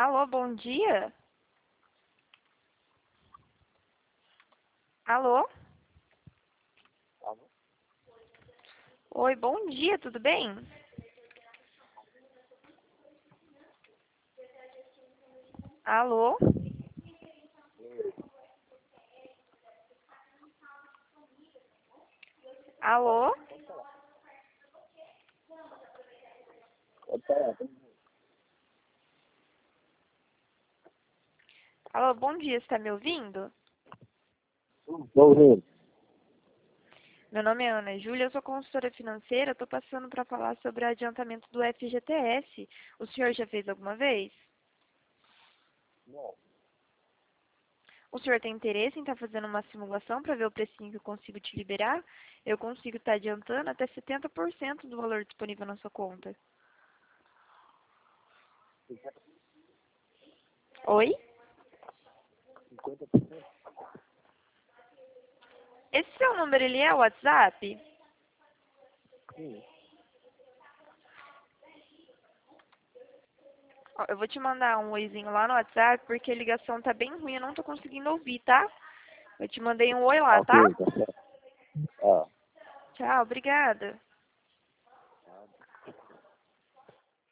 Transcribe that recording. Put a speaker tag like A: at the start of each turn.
A: Alô, bom dia? Alô?
B: Alô?
A: Oi, bom dia, tudo bem? Alô? Alô?
B: Pode falar.
A: Alô, bom dia, você está me ouvindo?
B: Tô ouvindo.
A: Meu nome é Ana Júlia, eu sou consultora financeira, estou passando para falar sobre o adiantamento do FGTS. O senhor já fez alguma vez?
B: Não.
A: O senhor tem interesse em estar fazendo uma simulação para ver o precinho que eu consigo te liberar? Eu consigo estar adiantando até 70% do valor disponível na sua conta. Oi?
B: 50%?
A: Esse seu número, ele é o WhatsApp?
B: Sim.
A: Ó, eu vou te mandar um oizinho lá no WhatsApp, porque a ligação tá bem ruim, eu não tô conseguindo ouvir, tá? Eu te mandei um oi lá,
B: Ok,
A: tá?
B: tá certo. Ah.
A: Tchau, obrigada.